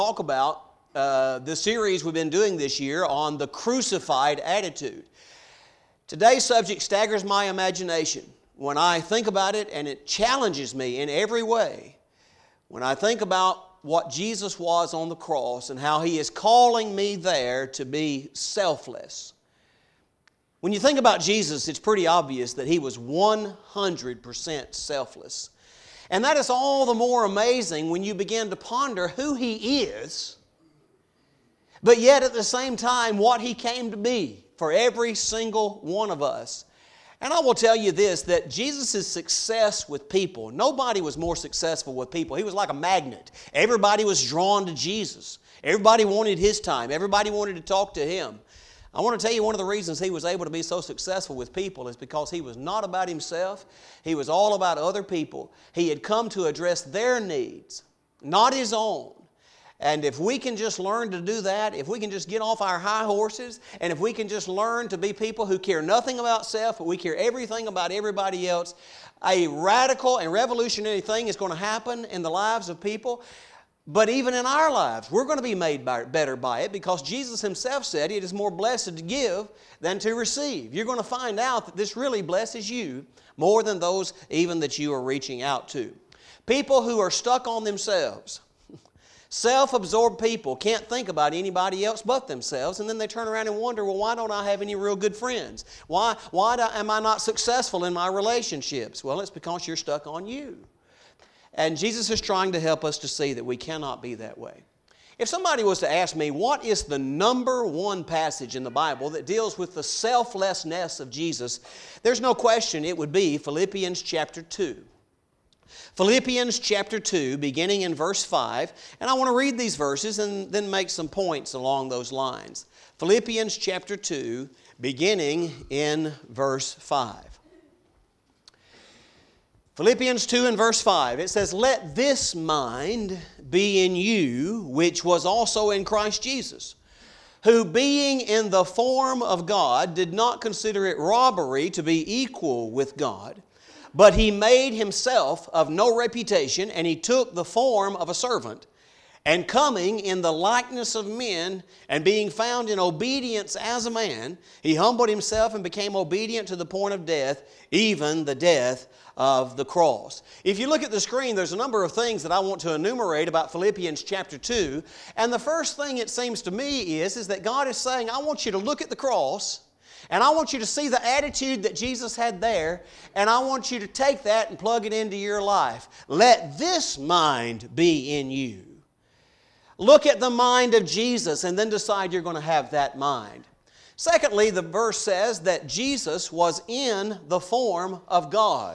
Talk about the series we've been doing this year on the crucified attitude. Today's subject staggers my imagination when I think about it, and it challenges me in every way. When I think about what Jesus was on the cross and how He is calling me there to be selfless. When you think about Jesus, it's pretty obvious that He was 100% selfless. And that is all the more amazing when you begin to ponder who He is, but yet at the same time what He came to be for every single one of us. And I will tell you this, that Jesus' success with people, nobody was more successful with people. He was like a magnet. Everybody was drawn to Jesus. Everybody wanted His time. Everybody wanted to talk to Him. I want to tell you one of the reasons He was able to be so successful with people is because He was not about Himself. He was all about other people. He had come to address their needs, not His own. And if we can just learn to do that, if we can just get off our high horses, and if we can just learn to be people who care nothing about self, but we care everything about everybody else, a radical and revolutionary thing is going to happen in the lives of people. But even in our lives, we're going to be made better by it, because Jesus Himself said it is more blessed to give than to receive. You're going to find out that this really blesses you more than those even that you are reaching out to. People who are stuck on themselves, self-absorbed people, can't think about anybody else but themselves, and then they turn around and wonder, well, why don't I have any real good friends? Why am I not successful in my relationships? Well, it's because you're stuck on you. And Jesus is trying to help us to see that we cannot be that way. If somebody was to ask me, what is the number one passage in the Bible that deals with the selflessness of Jesus, there's no question it would be Philippians chapter 2. Philippians chapter 2, beginning in verse 5, and I want to read these verses and then make some points along those lines. Philippians chapter 2, beginning in verse 5. Philippians 2 and verse 5, it says, "Let this mind be in you, which was also in Christ Jesus, who being in the form of God did not consider it robbery to be equal with God, but He made Himself of no reputation, and He took the form of a servant. And coming in the likeness of men, and being found in obedience as a man, He humbled Himself and became obedient to the point of death, even the death of the cross." If you look at the screen, there's a number of things that I want to enumerate about Philippians chapter 2. And the first thing it seems to me is that God is saying, I want you to look at the cross, and I want you to see the attitude that Jesus had there, and I want you to take that and plug it into your life. Let this mind be in you. Look at the mind of Jesus and then decide you're going to have that mind. Secondly, the verse says that Jesus was in the form of God,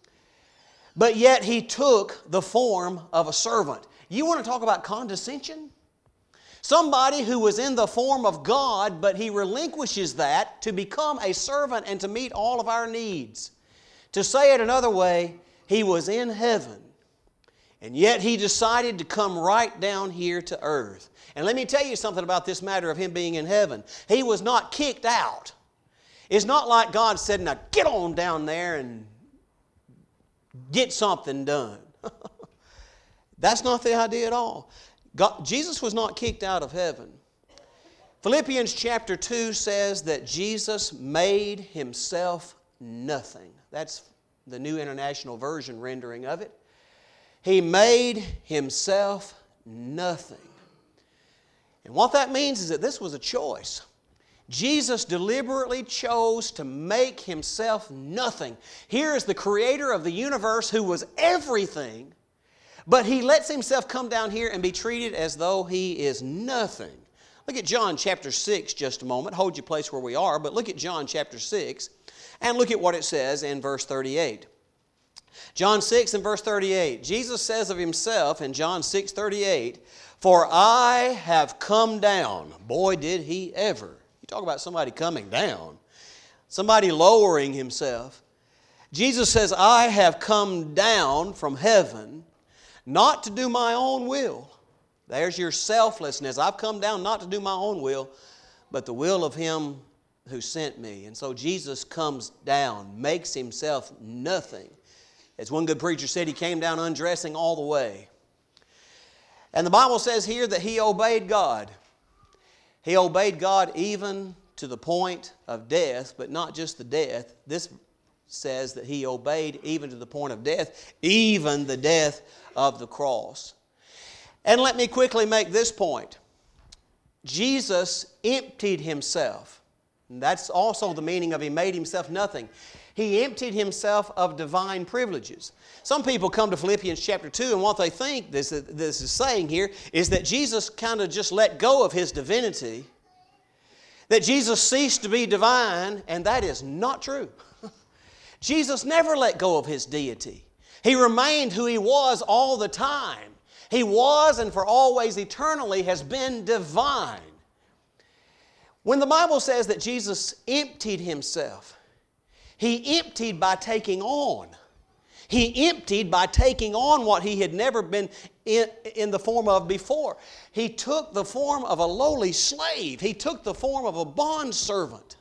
but yet He took the form of a servant. You want to talk about condescension? Somebody who was in the form of God, but He relinquishes that to become a servant and to meet all of our needs. To say it another way, He was in heaven, and yet He decided to come right down here to earth. And let me tell you something about this matter of Him being in heaven. He was not kicked out. It's not like God said, now get on down there and get something done. That's not the idea at all. Jesus was not kicked out of heaven. Philippians chapter 2 says that Jesus made Himself nothing. That's the New International Version rendering of it. He made Himself nothing. And what that means is that this was a choice. Jesus deliberately chose to make Himself nothing. Here is the Creator of the universe who was everything, but He lets Himself come down here and be treated as though He is nothing. Look at John chapter 6 just a moment. Hold your place where we are, but look at John chapter 6 and look at what it says in verse 38. John 6 and verse 38, Jesus says of Himself in John 6:38, "For I have come down." Boy, did He ever. You talk about somebody coming down, somebody lowering himself. Jesus says, "I have come down from heaven, not to do my own will." There's your selflessness. I've come down not to do my own will, but the will of Him who sent me. And so Jesus comes down, makes Himself nothing. As one good preacher said, He came down undressing all the way. And the Bible says here that he obeyed God. He obeyed God even to the point of death, but not just the death. This says that he obeyed even to the point of death, even the death of the cross. And let me quickly make this point. Jesus emptied himself. And that's also the meaning of he made himself nothing. He emptied himself of divine privileges. Some people come to Philippians chapter 2 and what they think this is saying here is that Jesus kind of just let go of his divinity, that Jesus ceased to be divine, and that is not true. Jesus never let go of his deity. He remained who he was all the time. He was and for always eternally has been divine. When the Bible says that Jesus emptied himself, he emptied by taking on. He emptied by taking on what he had never been in the form of before. He took the form of a lowly slave. He took the form of a bondservant,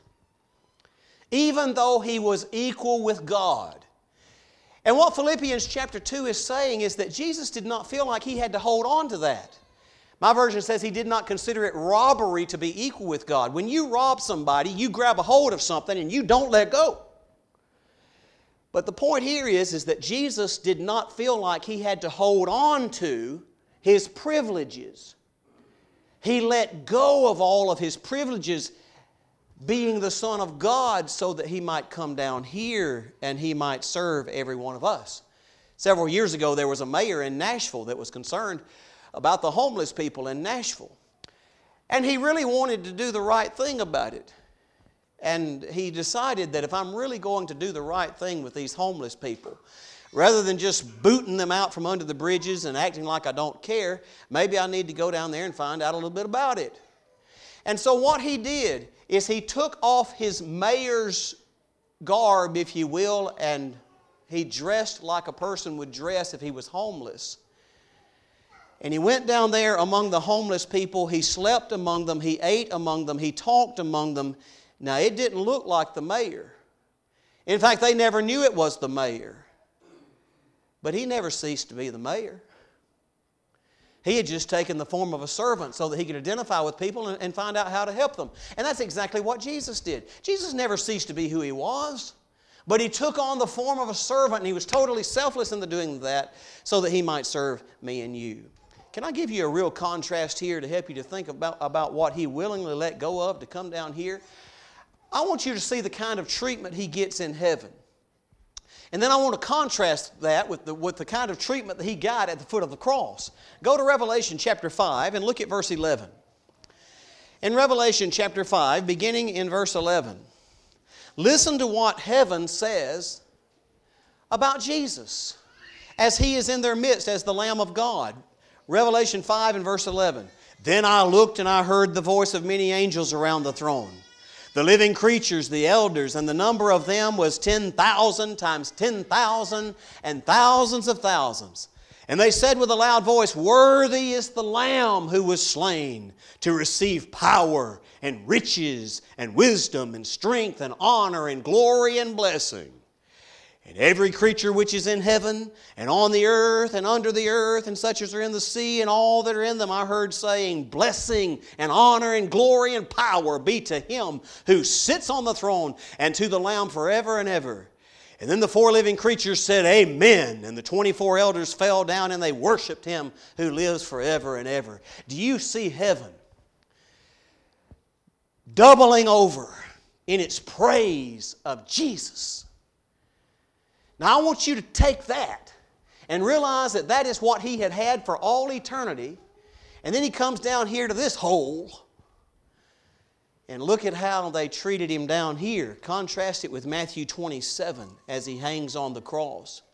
even though he was equal with God. And what Philippians chapter 2 is saying is that Jesus did not feel like he had to hold on to that. My version says he did not consider it robbery to be equal with God. When you rob somebody, you grab a hold of something and you don't let go. But the point here is that Jesus did not feel like he had to hold on to his privileges. He let go of all of his privileges, being the Son of God, so that he might come down here and he might serve every one of us. Several years ago, there was a mayor in Nashville that was concerned about the homeless people in Nashville. And he really wanted to do the right thing about it. And he decided that if I'm really going to do the right thing with these homeless people, rather than just booting them out from under the bridges and acting like I don't care, maybe I need to go down there and find out a little bit about it. And so what he did is he took off his mayor's garb, if you will, and he dressed like a person would dress if he was homeless. And he went down there among the homeless people. He slept among them. He ate among them. He talked among them. Now, it didn't look like the mayor. In fact, they never knew it was the mayor. But he never ceased to be the mayor. He had just taken the form of a servant so that he could identify with people and find out how to help them. And that's exactly what Jesus did. Jesus never ceased to be who he was. But he took on the form of a servant, and he was totally selfless in the doing that so that he might serve me and you. Can I give you a real contrast here to help you to think about what he willingly let go of to come down here? I want you to see the kind of treatment he gets in heaven. And then I want to contrast that with the kind of treatment that he got at the foot of the cross. Go to Revelation chapter 5 and look at verse 11. In Revelation chapter 5, beginning in verse 11, listen to what heaven says about Jesus as he is in their midst as the Lamb of God. Revelation 5 and verse 11. Then I looked and I heard the voice of many angels around the throne, the living creatures, the elders, and the number of them was 10,000 times 10,000 and thousands of thousands. And they said with a loud voice, worthy is the Lamb who was slain to receive power and riches and wisdom and strength and honor and glory and blessing. And every creature which is in heaven and on the earth and under the earth and such as are in the sea and all that are in them, I heard saying, blessing and honor and glory and power be to him who sits on the throne and to the Lamb forever and ever. And then the four living creatures said, Amen. And the 24 elders fell down and they worshiped him who lives forever and ever. Do you see heaven doubling over in its praise of Jesus? Now I want you to take that and realize that that is what he had for all eternity. And then he comes down here to this hole. And look at how they treated him down here. Contrast it with Matthew 27 as he hangs on the cross.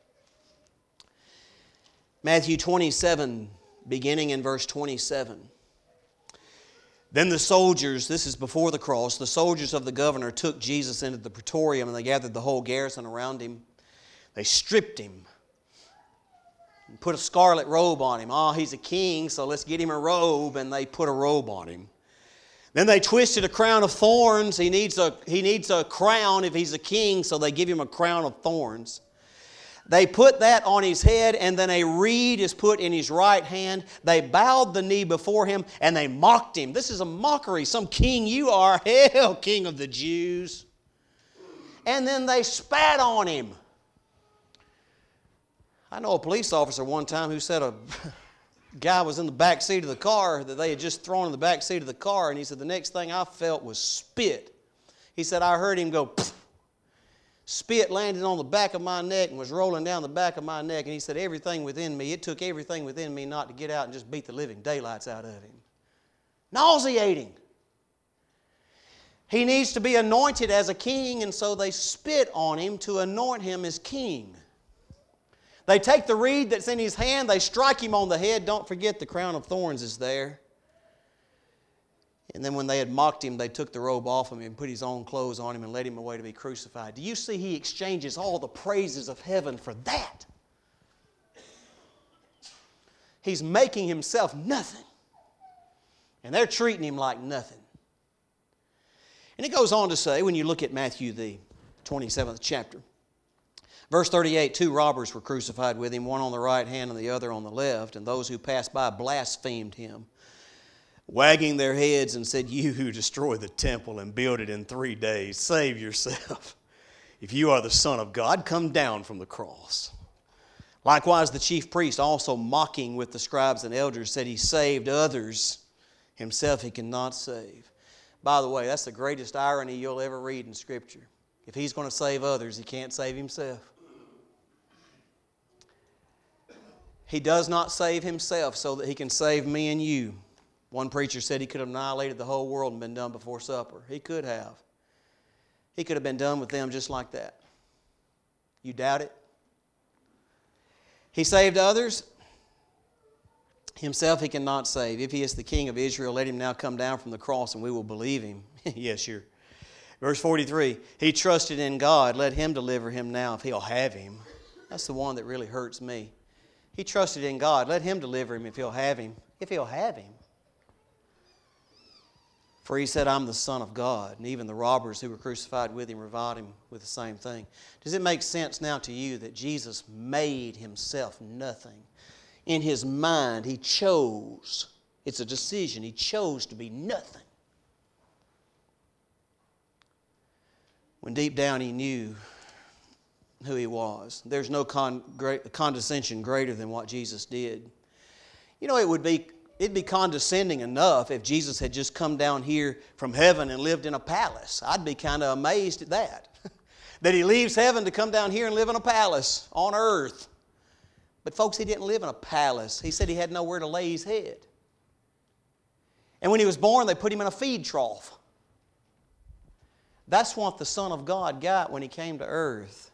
Matthew 27, beginning in verse 27. Then the soldiers, this is before the cross, the soldiers of the governor took Jesus into the praetorium and they gathered the whole garrison around him. They stripped him and put a scarlet robe on him. Oh, he's a king, so let's get him a robe, and they put a robe on him. Then they twisted a crown of thorns. He needs a crown if he's a king, so they give him a crown of thorns. They put that on his head, and then a reed is put in his right hand. They bowed the knee before him, and they mocked him. This is a mockery. Some king you are, hell, king of the Jews. And then they spat on him. I know a police officer one time who said a guy was in the back seat of the car that they had just thrown in the back seat of the car, and he said, the next thing I felt was spit. He said, I heard him go, pfft. Spit landed on the back of my neck and was rolling down the back of my neck. And he said, everything within me, it took everything within me not to get out and just beat the living daylights out of him. Nauseating. He needs to be anointed as a king, and so they spit on him to anoint him as king. They take the reed that's in his hand, they strike him on the head. Don't forget the crown of thorns is there. And then when they had mocked him, they took the robe off him and put his own clothes on him and led him away to be crucified. Do you see he exchanges all the praises of heaven for that? He's making himself nothing. And they're treating him like nothing. And it goes on to say, when you look at Matthew, the 27th chapter, verse 38, 2 robbers were crucified with him, one on the right hand and the other on the left, and those who passed by blasphemed him, wagging their heads and said, you who destroy the temple and build it in 3 days, save yourself. If you are the Son of God, come down from the cross. Likewise, the chief priest, also mocking with the scribes and elders, said he saved others. Himself he cannot save. By the way, that's the greatest irony you'll ever read in Scripture. If he's going to save others, he can't save himself. He does not save himself so that he can save me and you. One preacher said he could have annihilated the whole world and been done before supper. He could have. He could have been done with them just like that. You doubt it? He saved others. Himself he cannot save. If he is the King of Israel, let him now come down from the cross and we will believe him. Yes, sure. Verse 43, he trusted in God. Let him deliver him now if he'll have him. That's the one that really hurts me. He trusted in God. Let him deliver him if he'll have him. If he'll have him. For he said, I'm the Son of God. And even the robbers who were crucified with him reviled him with the same thing. Does it make sense now to you that Jesus made himself nothing? In his mind, he chose. It's a decision. He chose to be nothing. When deep down he knew who he was. There's no condescension greater than what Jesus did. You know, it'd be condescending enough if Jesus had just come down here from heaven and lived in a palace. I'd be kind of amazed at that. That he leaves heaven to come down here and live in a palace on earth. But folks, he didn't live in a palace. He said he had nowhere to lay his head. And when he was born, they put him in a feed trough. That's what the Son of God got when he came to earth.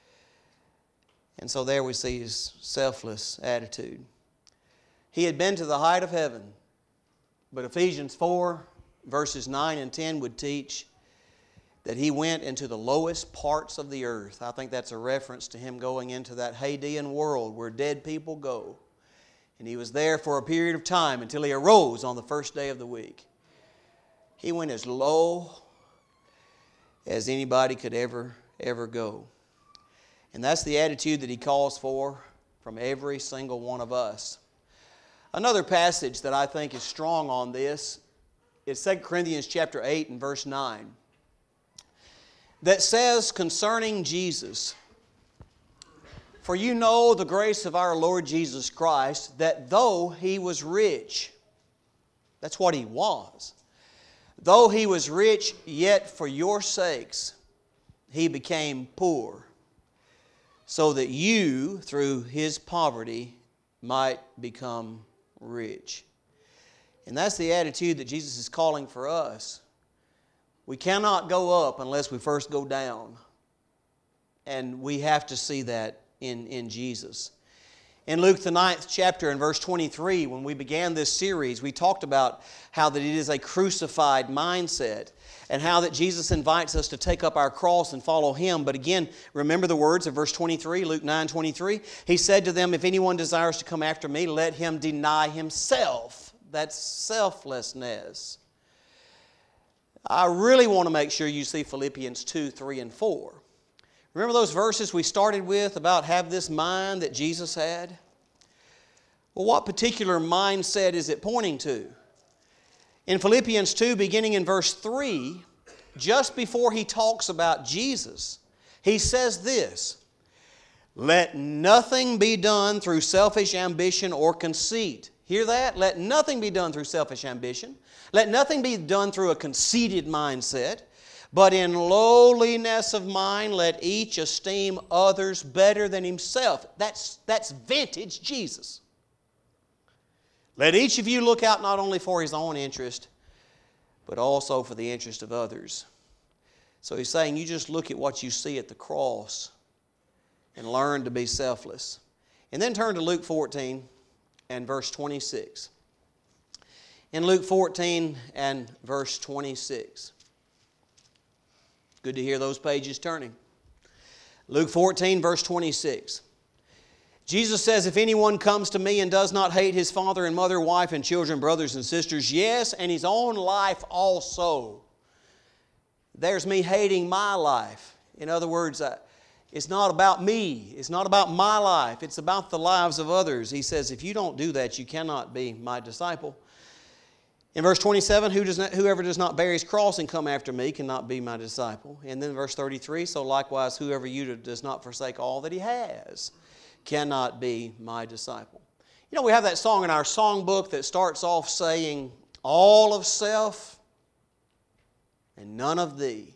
And so there we see his selfless attitude. He had been to the height of heaven. But Ephesians 4, verses 9 and 10 would teach that he went into the lowest parts of the earth. I think that's a reference to him going into that Hadean world where dead people go. And he was there for a period of time until he arose on the first day of the week. He went as low as anybody could ever go. And that's the attitude that he calls for from every single one of us. Another passage that I think is strong on this is 2 Corinthians chapter 8 and verse 9. That says concerning Jesus, for you know the grace of our Lord Jesus Christ, that though he was rich, that's what he was, though he was rich, yet for your sakes he became poor, so that you, through his poverty, might become rich. And that's the attitude that Jesus is calling for us. We cannot go up unless we first go down. And we have to see that in Jesus. In Luke the 9th chapter and verse 23, when we began this series, we talked about how that it is a crucified mindset and how that Jesus invites us to take up our cross and follow Him. But again, remember the words of verse 23, Luke 9:23. He said to them, if anyone desires to come after me, let him deny himself. That's selflessness. I really want to make sure you see Philippians 2, 3, and 4. Remember those verses we started with about have this mind that Jesus had? Well, what particular mindset is it pointing to? In Philippians 2, beginning in verse 3, just before he talks about Jesus, he says this, let nothing be done through selfish ambition or conceit. Hear that? Let nothing be done through selfish ambition. Let nothing be done through a conceited mindset. But in lowliness of mind, let each esteem others better than himself. That's vintage Jesus. Let each of you look out not only for his own interest, but also for the interest of others. So he's saying you just look at what you see at the cross and learn to be selfless. And then turn to Luke 14 and verse 26. In Luke 14 and verse 26. Good to hear those pages turning. Luke 14 verse 26. Jesus says, if anyone comes to me and does not hate his father and mother, wife and children, brothers and sisters, yes, and his own life also. There's me hating my life. In other words, it's not about me. It's not about my life. It's about the lives of others. He says, if you don't do that, you cannot be my disciple. In verse 27, whoever does not bear his cross and come after me cannot be my disciple. And then verse 33, so likewise whoever you does not forsake all that he has cannot be my disciple. You know, we have that song in our songbook that starts off saying, all of self and none of thee.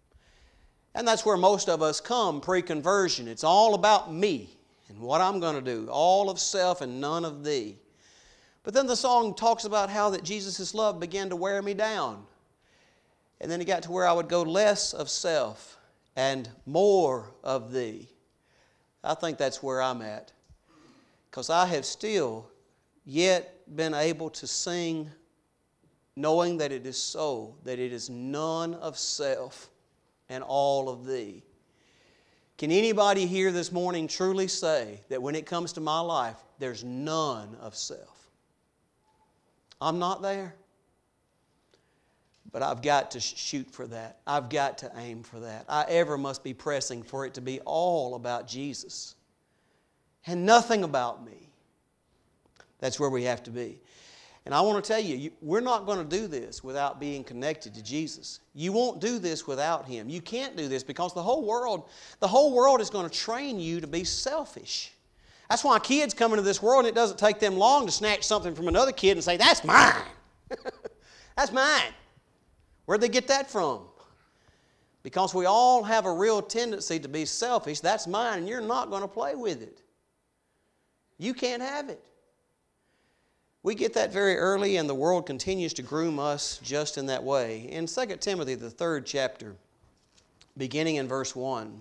And that's where most of us come pre-conversion. It's all about me and what I'm going to do. All of self and none of thee. But then the song talks about how that Jesus' love began to wear me down. And then it got to where I would go less of self and more of thee. I think that's where I'm at. Because I have still yet been able to sing knowing that it is so, that it is none of self and all of thee. Can anybody here this morning truly say that when it comes to my life, there's none of self? I'm not there. But I've got to shoot for that. I've got to aim for that. I ever must be pressing for it to be all about Jesus and nothing about me. That's where we have to be. And I want to tell you, we're not going to do this without being connected to Jesus. You won't do this without Him. You can't do this because the whole world is going to train you to be selfish. That's why kids come into this world and it doesn't take them long to snatch something from another kid and say, that's mine. That's mine. Where'd they get that from? Because we all have a real tendency to be selfish. That's mine and you're not going to play with it. You can't have it. We get that very early and the world continues to groom us just in that way. In 2 Timothy, the 3rd chapter, beginning in verse 1.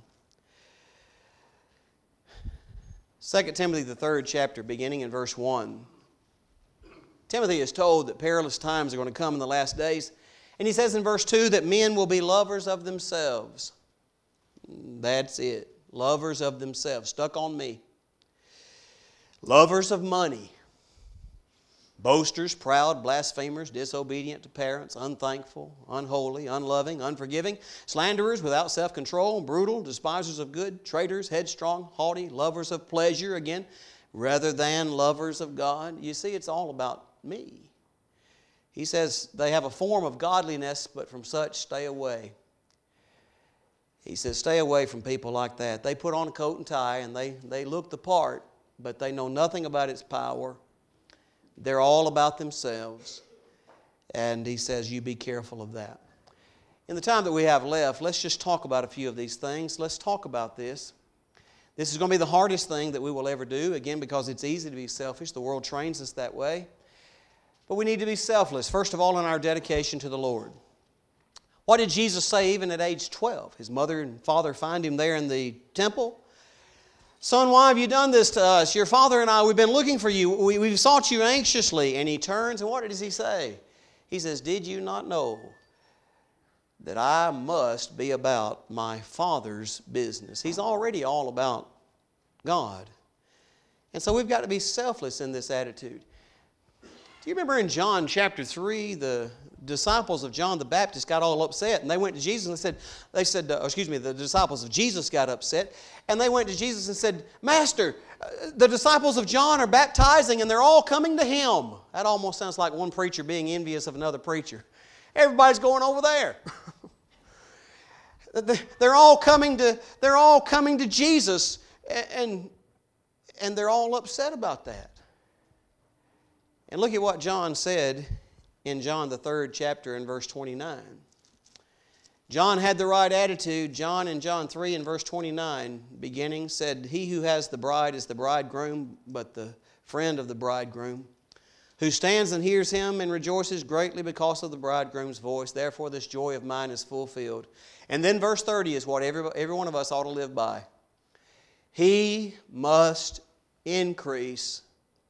2 Timothy, the 3rd chapter, beginning in verse 1. Timothy is told that perilous times are going to come in the last days. And he says in verse 2 that men will be lovers of themselves. That's it. Lovers of themselves. Stuck on me. Lovers of money. Boasters, proud, blasphemers, disobedient to parents, unthankful, unholy, unloving, unforgiving, slanderers, without self-control, brutal, despisers of good, traitors, headstrong, haughty, lovers of pleasure, again, rather than lovers of God. You see, it's all about me. He says they have a form of godliness, but from such stay away. He says stay away from people like that. They put on a coat and tie and they look the part, but they know nothing about its power. They're all about themselves. And he says, you be careful of that. In the time that we have left, let's just talk about a few of these things. Let's talk about this. This is going to be the hardest thing that we will ever do, again, because it's easy to be selfish. The world trains us that way. But we need to be selfless, first of all, in our dedication to the Lord. What did Jesus say even at age 12? His mother and father find him there in the temple. Son, why have you done this to us? Your father and I, we've been looking for you. We've sought you anxiously. And he turns, and what does he say? He says, did you not know that I must be about my Father's business? He's already all about God. And so we've got to be selfless in this attitude. Do you remember in John chapter 3, the disciples of John the Baptist got all upset, and they went to Jesus and the disciples of Jesus got upset, and they went to Jesus and said, Master, the disciples of John are baptizing and they're all coming to Him. That almost sounds like one preacher being envious of another preacher. Everybody's going over there. They're all coming to Jesus, and they're all upset about that. And look at what John said in John the 3rd chapter in verse 29. John had the right attitude. John in John 3 and verse 29 beginning said, He who has the bride is the bridegroom, but the friend of the bridegroom, who stands and hears him and rejoices greatly because of the bridegroom's voice. Therefore this joy of mine is fulfilled. And then verse 30 is what every one of us ought to live by. He must increase,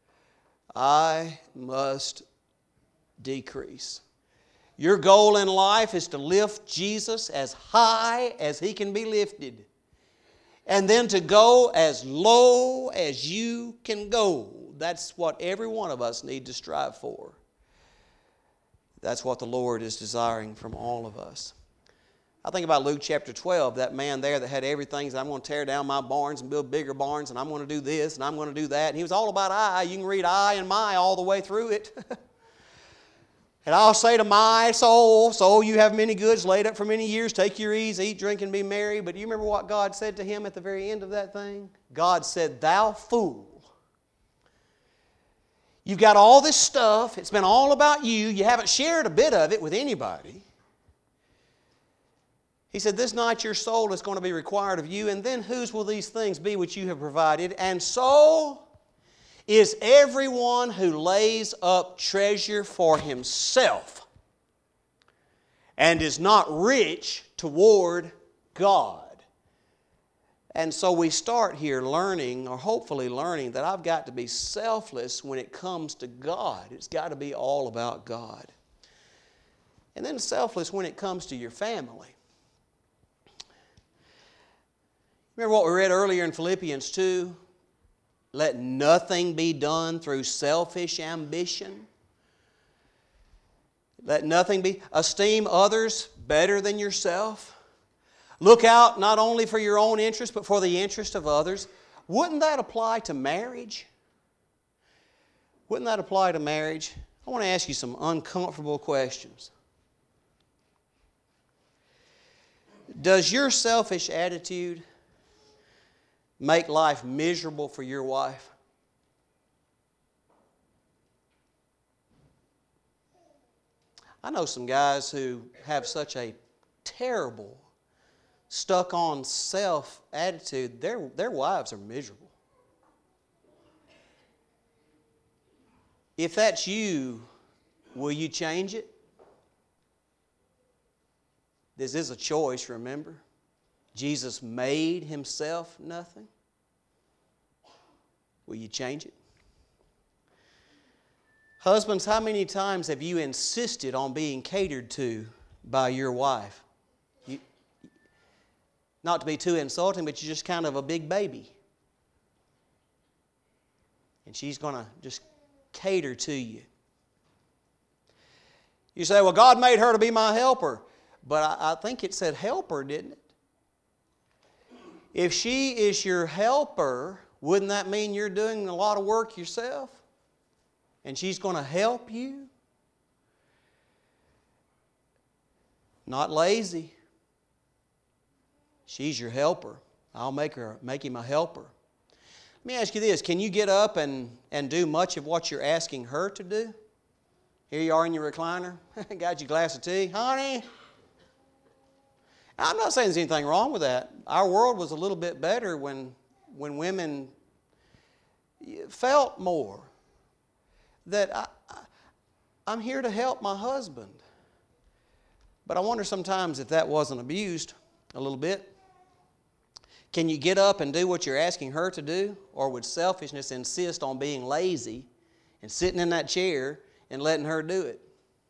I must decrease. Your goal in life is to lift Jesus as high as He can be lifted, and then to go as low as you can go. That's what every one of us need to strive for. That's what the Lord is desiring from all of us. I think about Luke chapter 12, that man there that had everything. I'm going to tear down my barns and build bigger barns, and I'm going to do this, and I'm going to do that. And he was all about I. You can read I and my all the way through it. And I'll say to my soul, you have many goods laid up for many years. Take your ease, eat, drink, and be merry. But do you remember what God said to him at the very end of that thing? God said, Thou fool. You've got all this stuff. It's been all about you. You haven't shared a bit of it with anybody. He said, This night your soul is going to be required of you, and then whose will these things be which you have provided? And so is everyone who lays up treasure for himself and is not rich toward God. And so we start here learning, or hopefully learning, that I've got to be selfless when it comes to God. It's got to be all about God. And then selfless when it comes to your family. Remember what we read earlier in Philippians 2? Let nothing be done through selfish ambition. Let nothing be. Esteem others better than yourself. Look out not only for your own interest, but for the interest of others. Wouldn't that apply to marriage? Wouldn't that apply to marriage? I want to ask you some uncomfortable questions. Does your selfish attitude make life miserable for your wife? I know some guys who have such a terrible, stuck-on self attitude, their wives are miserable. If that's you, will you change it? This is a choice, remember? Jesus made Himself nothing. Will you change it? Husbands, how many times have you insisted on being catered to by your wife? Not to be too insulting, but you're just kind of a big baby. And she's going to just cater to you. You say, well, God made her to be my helper. But I think it said helper, didn't it? If she is your helper, wouldn't that mean you're doing a lot of work yourself? And she's going to help you? Not lazy. She's your helper. I'll make him a helper. Let me ask you this. Can you get up and do much of what you're asking her to do? Here you are in your recliner. Got your glass of tea. Honey. I'm not saying there's anything wrong with that. Our world was a little bit better when women felt more that I'm here to help my husband. But I wonder sometimes if that wasn't abused a little bit. Can you get up and do what you're asking her to do? Or would selfishness insist on being lazy and sitting in that chair and letting her do it?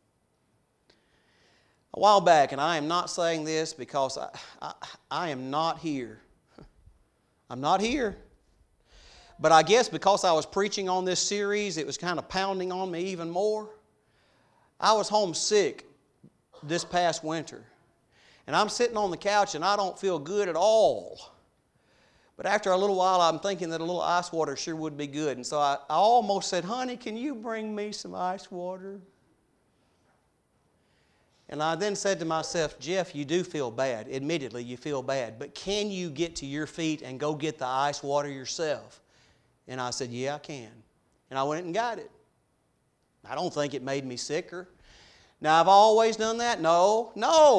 A while back, and I am not saying this because I am not here. I'm not here. But I guess because I was preaching on this series, it was kind of pounding on me even more. I was homesick this past winter. And I'm sitting on the couch and I don't feel good at all. But after a little while, I'm thinking that a little ice water sure would be good. And so I almost said, honey, can you bring me some ice water? And I then said to myself, Jeff, you do feel bad. Admittedly, you feel bad. But can you get to your feet and go get the ice water yourself? And I said, yeah, I can. And I went and got it. I don't think it made me sicker. Now, have I always done that? No.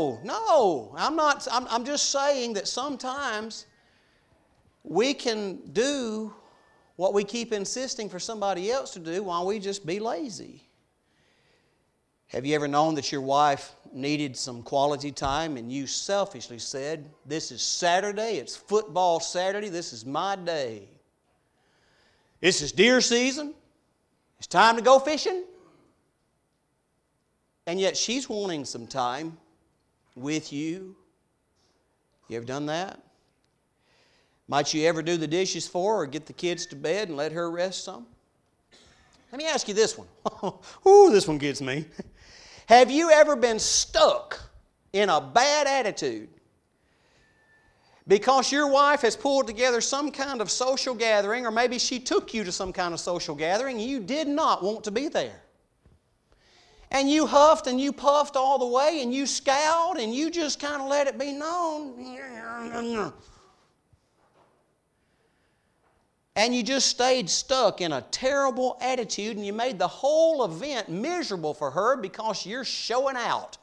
I'm just saying that sometimes we can do what we keep insisting for somebody else to do while we just be lazy. Have you ever known that your wife needed some quality time and you selfishly said, this is Saturday, it's football Saturday, this is my day. This is deer season, it's time to go fishing. And yet she's wanting some time with you. You ever done that? Might you ever do the dishes for her or get the kids to bed and let her rest some? Let me ask you this one. Ooh, this one gets me. Have you ever been stuck in a bad attitude because your wife has pulled together some kind of social gathering, or maybe she took you to some kind of social gathering and you did not want to be there? And you huffed and you puffed all the way and you scowled and you just kind of let it be known. And you just stayed stuck in a terrible attitude and you made the whole event miserable for her because you're showing out.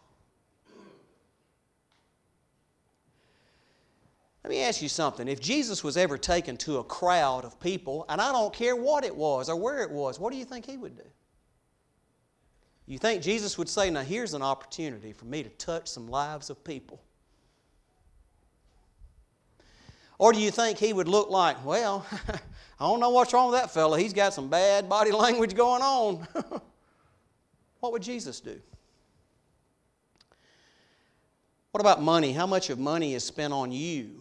Let me ask you something. If Jesus was ever taken to a crowd of people, and I don't care what it was or where it was, what do you think He would do? You think Jesus would say, now here's an opportunity for me to touch some lives of people? Or do you think He would look like, well, I don't know what's wrong with that fella. He's got some bad body language going on. What would Jesus do? What about money? How much of money is spent on you?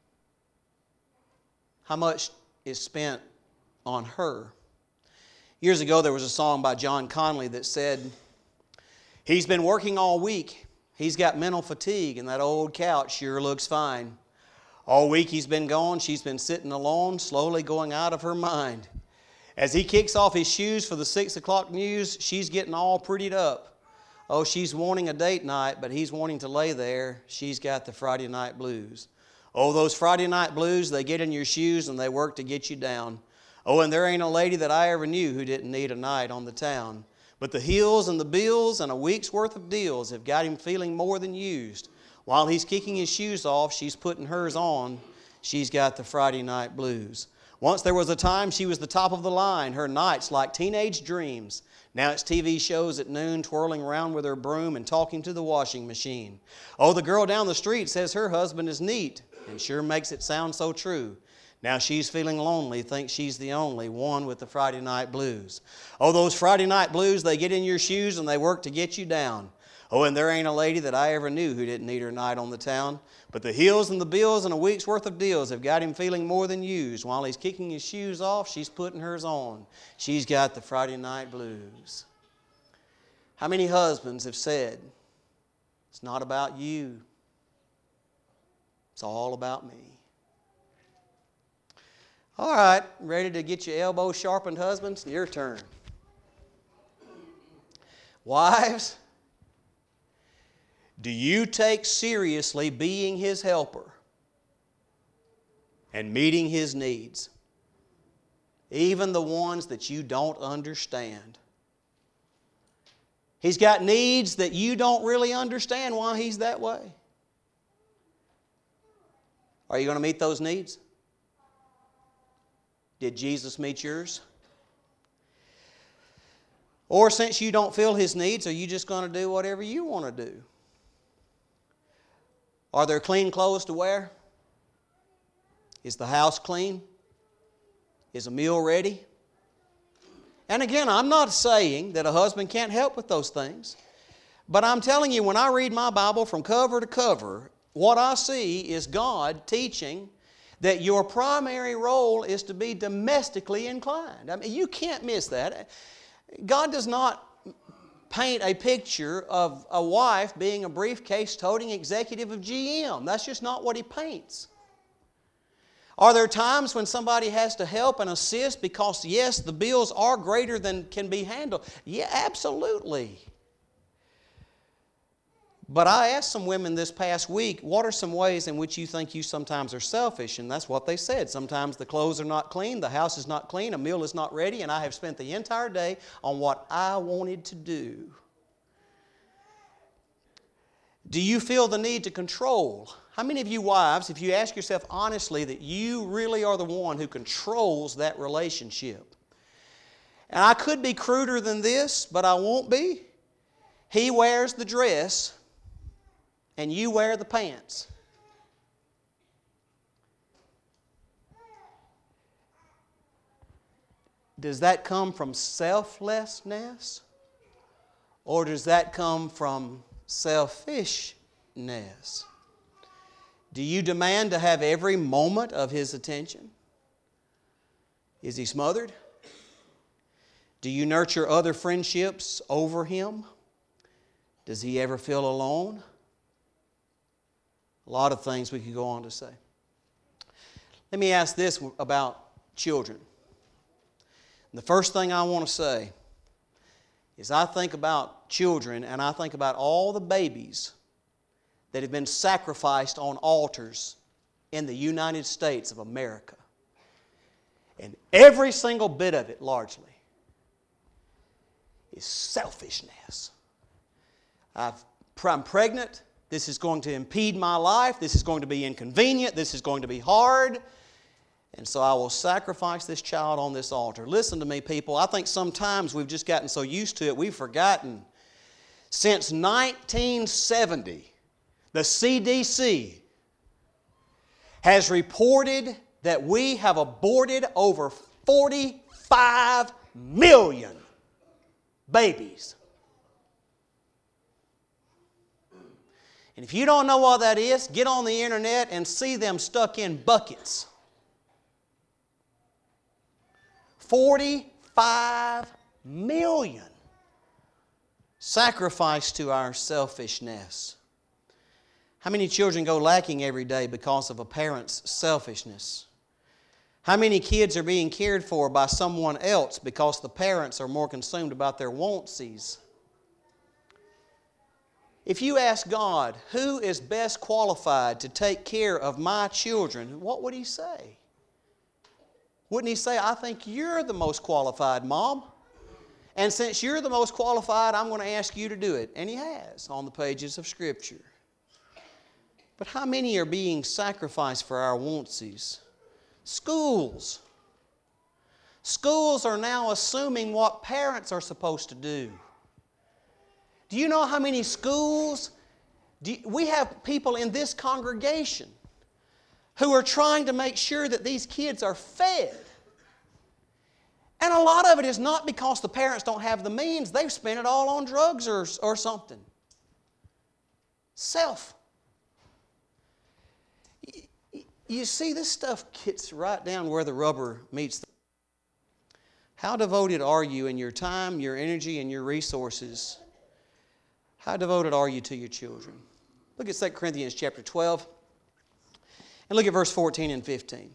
How much is spent on her? Years ago, there was a song by John Conley that said, he's been working all week. He's got mental fatigue, and that old couch sure looks fine. All week he's been gone. She's been sitting alone, slowly going out of her mind. As he kicks off his shoes for the 6 o'clock news, she's getting all prettied up. Oh, she's wanting a date night, but he's wanting to lay there. She's got the Friday night blues. Oh, those Friday night blues, they get in your shoes and they work to get you down. Oh, and there ain't a lady that I ever knew who didn't need a night on the town. But the hills and the bills and a week's worth of deals have got him feeling more than used. While he's kicking his shoes off, she's putting hers on. She's got the Friday night blues. Once there was a time she was the top of the line, her nights like teenage dreams. Now it's TV shows at noon, twirling around with her broom and talking to the washing machine. Oh, the girl down the street says her husband is neat and sure makes it sound so true. Now she's feeling lonely, thinks she's the only one with the Friday night blues. Oh, those Friday night blues, they get in your shoes and they work to get you down. Oh, and there ain't a lady that I ever knew who didn't need her night on the town. But the hills and the bills and a week's worth of deals have got him feeling more than used. While he's kicking his shoes off, she's putting hers on. She's got the Friday night blues. How many husbands have said, it's not about you, it's all about me? All right, ready to get your elbows sharpened, husbands? Your turn. Wives, do you take seriously being His helper and meeting His needs, even the ones that you don't understand? He's got needs that you don't really understand why He's that way. Are you going to meet those needs? Did Jesus meet yours? Or since you don't feel His needs, are you just going to do whatever you want to do? Are there clean clothes to wear? Is the house clean? Is a meal ready? And again, I'm not saying that a husband can't help with those things. But I'm telling you, when I read my Bible from cover to cover, what I see is God teaching that your primary role is to be domestically inclined. I mean, you can't miss that. God does not paint a picture of a wife being a briefcase-toting executive of GM. That's just not what he paints. Are there times when somebody has to help and assist because, yes, the bills are greater than can be handled? Yeah, absolutely. But I asked some women this past week, what are some ways in which you think you sometimes are selfish? And that's what they said. Sometimes the clothes are not clean, the house is not clean, a meal is not ready, and I have spent the entire day on what I wanted to do. Do you feel the need to control? How many of you wives, if you ask yourself honestly, that you really are the one who controls that relationship? And I could be cruder than this, but I won't be. He wears the dress, and you wear the pants. Does that come from selflessness? Or does that come from selfishness? Do you demand to have every moment of his attention? Is he smothered? Do you nurture other friendships over him? Does he ever feel alone? A lot of things we could go on to say. Let me ask this about children. And the first thing I want to say is I think about children and I think about all the babies that have been sacrificed on altars in the United States of America. And every single bit of it, largely, is selfishness. I'm pregnant. This is going to impede my life. This is going to be inconvenient. This is going to be hard. And so I will sacrifice this child on this altar. Listen to me, people. I think sometimes we've just gotten so used to it, we've forgotten. Since 1970, the CDC has reported that we have aborted over 45 million babies. And if you don't know what that is, get on the internet and see them stuck in buckets. 45 million sacrificed to our selfishness. How many children go lacking every day because of a parent's selfishness? How many kids are being cared for by someone else because the parents are more consumed about their wantsies? If you ask God, who is best qualified to take care of my children, what would He say? Wouldn't He say, I think you're the most qualified, Mom? And since you're the most qualified, I'm going to ask you to do it. And He has on the pages of Scripture. But how many are being sacrificed for our wantsies? Schools. Schools are now assuming what parents are supposed to do. Do you know how many schools? We have people in this congregation who are trying to make sure that these kids are fed. And a lot of it is not because the parents don't have the means. They've spent it all on drugs or something. Self. You see, this stuff gets right down where the rubber meets the... How devoted are you in your time, your energy, and your resources? How devoted are you to your children? Look at 2 Corinthians chapter 12 and look at verse 14 and 15.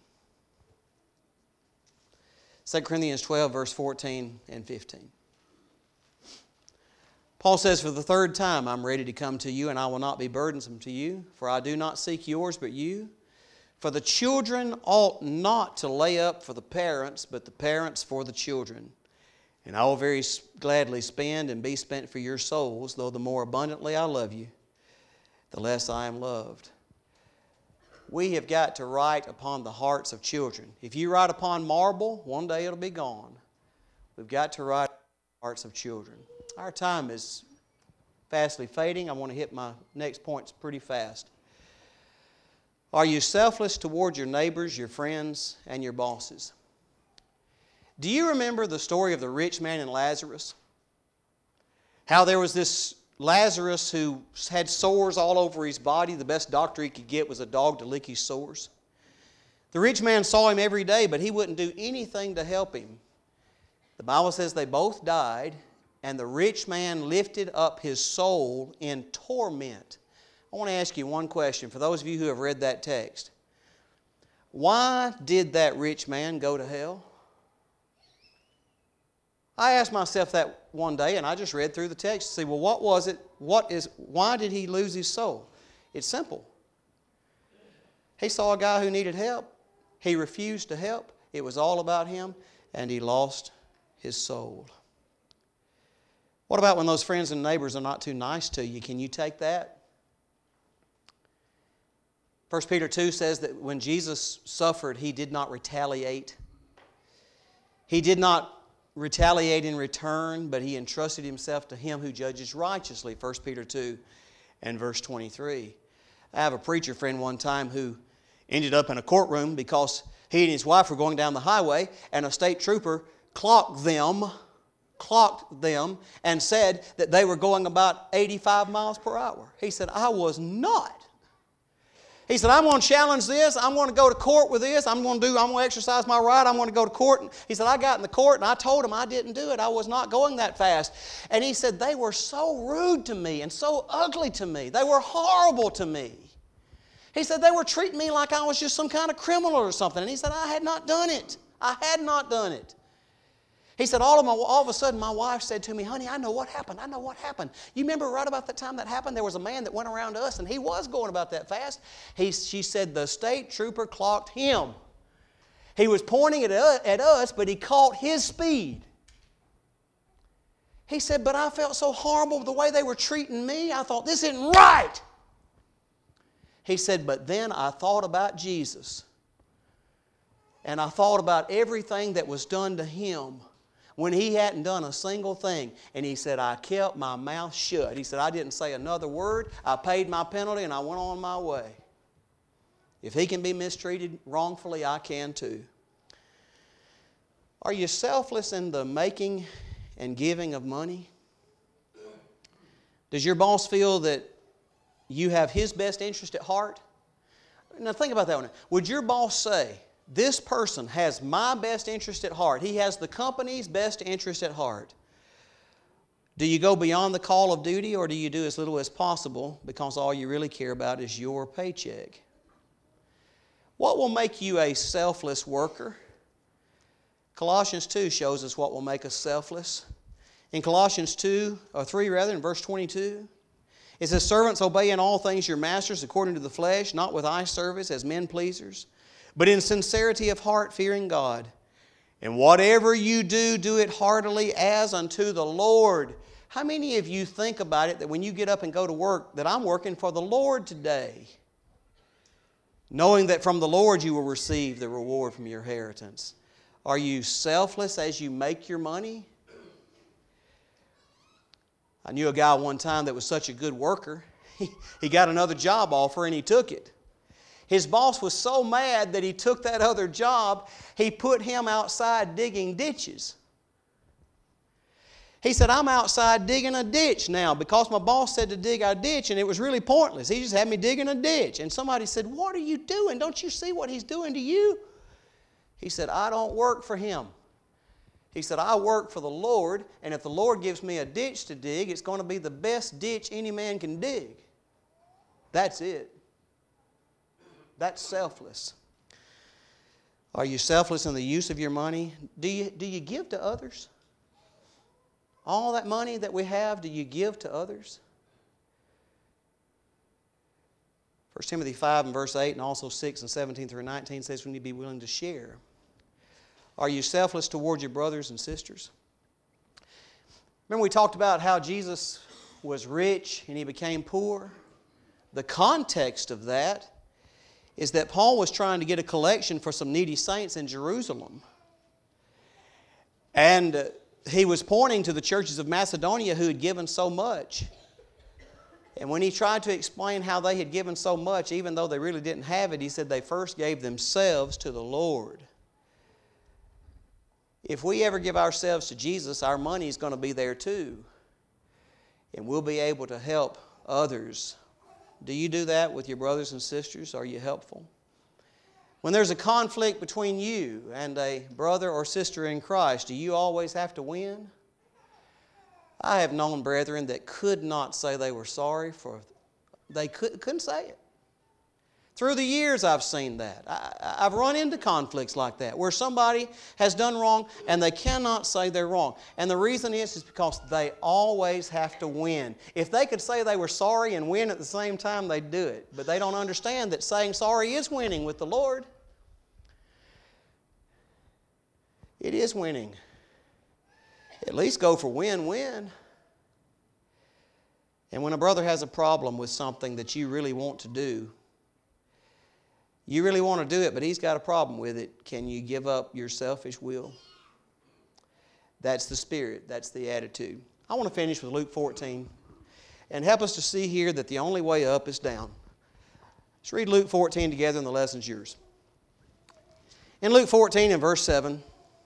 2 Corinthians 12, verse 14 and 15. Paul says, for the third time, I'm ready to come to you, and I will not be burdensome to you, for I do not seek yours, but you. For the children ought not to lay up for the parents, but the parents for the children. And I will very gladly spend and be spent for your souls, though the more abundantly I love you, the less I am loved. We have got to write upon the hearts of children. If you write upon marble, one day it'll be gone. We've got to write upon the hearts of children. Our time is fastly fading. I want to hit my next points pretty fast. Are you selfless toward your neighbors, your friends, and your bosses? Do you remember the story of the rich man and Lazarus? How there was this Lazarus who had sores all over his body. The best doctor he could get was a dog to lick his sores. The rich man saw him every day, but he wouldn't do anything to help him. The Bible says they both died, and the rich man lifted up his soul in torment. I want to ask you one question for those of you who have read that text. Why did that rich man go to hell? I asked myself that one day, and I just read through the text to see, well, what was it? Why did he lose his soul? It's simple. He saw a guy who needed help. He refused to help. It was all about him, and he lost his soul. What about when those friends and neighbors are not too nice to you? Can you take that? 1 Peter 2 says that when Jesus suffered, He did not retaliate. He did not retaliate in return, but He entrusted Himself to Him who judges righteously. 1 Peter 2 and verse 23. I have a preacher friend one time who ended up in a courtroom because he and his wife were going down the highway and a state trooper clocked them and said that they were going about 85 miles per hour. He said, I was not. He said, I'm going to challenge this. I'm going to go to court with this. I'm going to exercise my right. I'm going to go to court. And he said, I got in the court and I told him I didn't do it. I was not going that fast. And he said, they were so rude to me and so ugly to me. They were horrible to me. He said, they were treating me like I was just some kind of criminal or something. And he said, I had not done it. I had not done it. He said, all of a sudden my wife said to me, honey, I know what happened. I know what happened. You remember right about the time that happened, there was a man that went around us and he was going about that fast. She said the state trooper clocked him. He was pointing at us, but he caught his speed. He said, but I felt so horrible the way they were treating me. I thought, this isn't right. He said, but then I thought about Jesus. And I thought about everything that was done to Him when He hadn't done a single thing. And he said, I kept my mouth shut. He said, I didn't say another word. I paid my penalty and I went on my way. If He can be mistreated wrongfully, I can too. Are you selfless in the making and giving of money? Does your boss feel that you have his best interest at heart? Now think about that one. Would your boss say, this person has my best interest at heart. He has the company's best interest at heart. Do you go beyond the call of duty, or do you do as little as possible because all you really care about is your paycheck? What will make you a selfless worker? Colossians 2 shows us what will make us selfless. In Colossians 3, in verse 22, it says, servants, obey in all things your masters according to the flesh, not with eye service as men pleasers, but in sincerity of heart, fearing God. And whatever you do, do it heartily as unto the Lord. How many of you think about it that when you get up and go to work, that I'm working for the Lord today? Knowing that from the Lord you will receive the reward from your inheritance. Are you selfless as you make your money? I knew a guy one time that was such a good worker. He got another job offer and he took it. His boss was so mad that he took that other job, he put him outside digging ditches. He said, I'm outside digging a ditch now because my boss said to dig a ditch and it was really pointless. He just had me digging a ditch. And somebody said, what are you doing? Don't you see what he's doing to you? He said, I don't work for him. He said, I work for the Lord, and if the Lord gives me a ditch to dig, it's going to be the best ditch any man can dig. That's it. That's selfless. Are you selfless in the use of your money? Do you give to others? All that money that we have, do you give to others? 1 Timothy 5 and verse 8 and also 6 and 17 through 19 says we need to be willing to share. Are you selfless toward your brothers and sisters? Remember we talked about how Jesus was rich and He became poor? The context of that is that Paul was trying to get a collection for some needy saints in Jerusalem. And he was pointing to the churches of Macedonia who had given so much. And when he tried to explain how they had given so much, even though they really didn't have it, he said they first gave themselves to the Lord. If we ever give ourselves to Jesus, our money is going to be there too. And we'll be able to help others. Do you do that with your brothers and sisters? Are you helpful? When there's a conflict between you and a brother or sister in Christ, do you always have to win? I have known brethren that could not say they were sorry for, they couldn't say it. Through the years I've seen that. I've run into conflicts like that where somebody has done wrong and they cannot say they're wrong. And the reason is because they always have to win. If they could say they were sorry and win at the same time, they'd do it. But they don't understand that saying sorry is winning with the Lord. It is winning. At least go for win-win. And when a brother has a problem with something that you really want to do, you really want to do it, but he's got a problem with it, can you give up your selfish will? That's the spirit. That's the attitude. I want to finish with Luke 14 and help us to see here that the only way up is down. Let's read Luke 14 together and the lesson's yours. In Luke 14 and verse 7,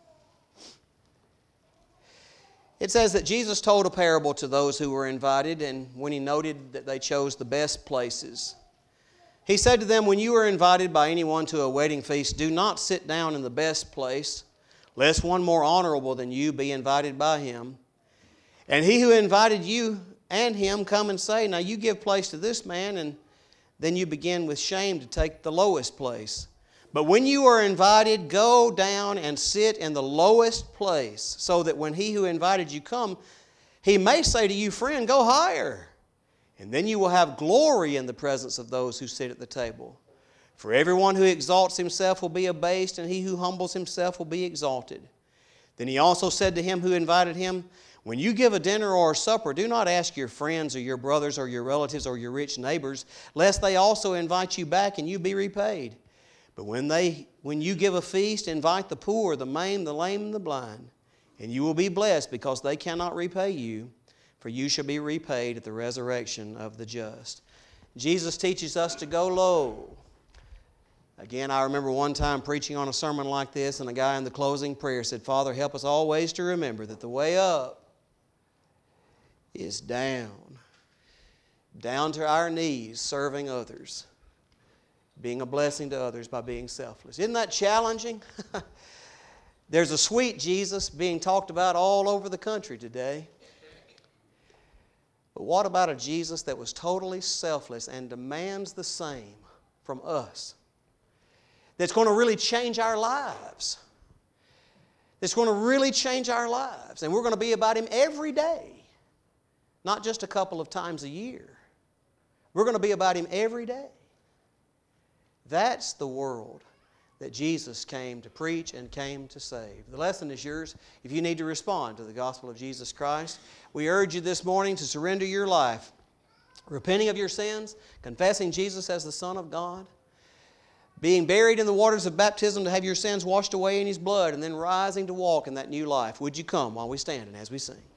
it says that Jesus told a parable to those who were invited, and when He noted that they chose the best places, He said to them, when you are invited by anyone to a wedding feast, do not sit down in the best place, lest one more honorable than you be invited by him. And he who invited you and him come and say, now you give place to this man, and then you begin with shame to take the lowest place. But when you are invited, go down and sit in the lowest place, so that when he who invited you come, he may say to you, friend, go higher. And then you will have glory in the presence of those who sit at the table. For everyone who exalts himself will be abased, and he who humbles himself will be exalted. Then he also said to him who invited him, when you give a dinner or a supper, do not ask your friends or your brothers or your relatives or your rich neighbors, lest they also invite you back and you be repaid. But when you give a feast, invite the poor, the maimed, the lame, and the blind, and you will be blessed, because they cannot repay you, for you shall be repaid at the resurrection of the just. Jesus teaches us to go low. Again, I remember one time preaching on a sermon like this, and a guy in the closing prayer said, Father, help us always to remember that the way up is down. Down to our knees, serving others. Being a blessing to others by being selfless. Isn't that challenging? There's a sweet Jesus being talked about all over the country today. But what about a Jesus that was totally selfless and demands the same from us? That's going to really change our lives. That's going to really change our lives. And we're going to be about Him every day. Not just a couple of times a year. We're going to be about Him every day. That's the world that Jesus came to preach and came to save. The lesson is yours if you need to respond to the gospel of Jesus Christ. We urge you this morning to surrender your life, repenting of your sins, confessing Jesus as the Son of God, being buried in the waters of baptism to have your sins washed away in His blood, and then rising to walk in that new life. Would you come while we stand and as we sing?